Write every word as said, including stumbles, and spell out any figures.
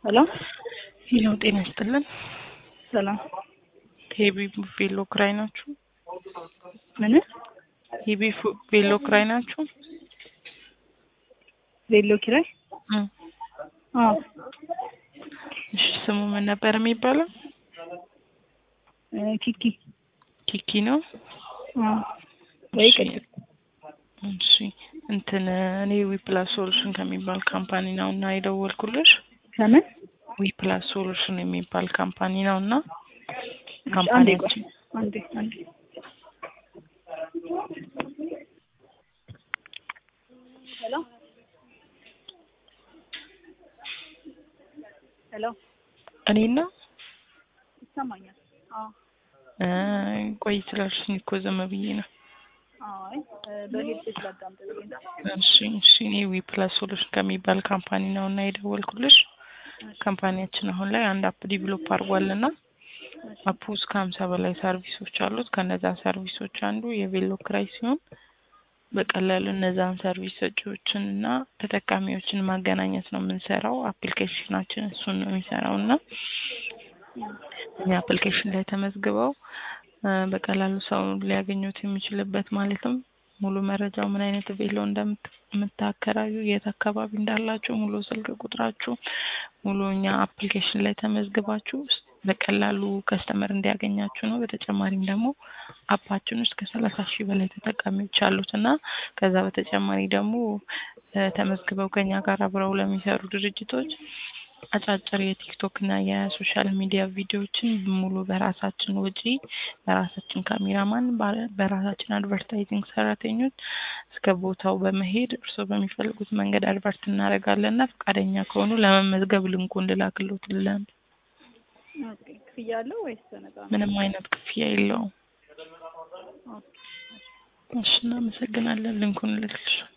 Hello? Hello, ጤና ይስጥልን። ሰላም ሄቢ ቬሎ ክራይ ናችሁ? ምን? ሄቢ ቬሎ ክራይ ናችሁ? ቬሎ ኪራይ? እም አዎ። እሺ፣ ስሙ ምን ነበር የሚባለው? ኪኪ ኪኪ ነው? አዎ። ወይ እሺ፣ ቅድም እሺ። እንትን እኔ ዊፕላስ ሶሉሽን ከሚባል ካምፓኒ ነውና የደወልኩልሽ። ከምን? ዊፕላስ ሶሉሽን የሚባል ካምፓኒ ነውና አንዴ ቆይ ካምፓኒያችን አንዴ አንዴ ሄሎ ሄሎ እኔና ይሰማኛል? አዎ። እ ቆይ ስላልሽኝ እኮ ዝም ብዬ ነው። አይ በሄድሴት ላዳምጥ ብዬ ነው። እሺ፣ እሺ። እኔ ዊፕላስ ሶሉሽን ከሚባል ካምፓኒ ነውና የደወልኩልሽ። ካምፓኒያችን አሁን ላይ አንድ አፕ ዲቨሎፕ አድርጓልና አፑ እስከ ሃምሳ በላይ ሰርቪሶች አሉት። ከነዛ ሰርቪሶች አንዱ የቬሎ ክራይ ሲሆን በቀላሉ እነዛን ሰርቪስ ሰጪዎችን እና ተጠቃሚዎችን ማገናኘት ነው የምንሰራው። አፕሊኬሽናችን እሱን ነው የሚሰራውና እኛ አፕሊኬሽን ላይ ተመዝግበው በቀላሉ ሰው ሊያገኙት የሚችልበት ማለትም ሙሉ መረጃው ምን አይነት ቬሎ እንደምታከራዩ፣ የት አካባቢ እንዳላችሁ፣ ሙሉ ስልክ ቁጥራችሁ ሙሉ እኛ አፕሊኬሽን ላይ ተመዝግባችሁ በቀላሉ ከስተመር እንዲያገኛችሁ ነው። በተጨማሪም ደግሞ አፓችን ውስጥ ከሰላሳ ሺህ በላይ ተጠቃሚዎች አሉትና ከዛ በተጨማሪ ደግሞ ተመዝግበው ከኛ ጋር አብረው ለሚሰሩ ድርጅቶች አጫጭር የቲክቶክ እና የሶሻል ሚዲያ ቪዲዮዎችን ሙሉ በራሳችን ወጪ በራሳችን ካሜራማን በራሳችን አድቨርታይዚንግ ሰራተኞች እስከ ቦታው በመሄድ እርስዎ በሚፈልጉት መንገድ አድቨርት እናደርጋለንና ፈቃደኛ ከሆኑ ለመመዝገብ ልንኩን ልላክልዎት ልለን። ኦኬ። ክፍያ አለው ወይስ ነፃ ነው? ምንም አይነት ክፍያ የለውም። ኦኬ። እሺ፣ እናመሰግናለን። ልንኩን ልልክልሽ።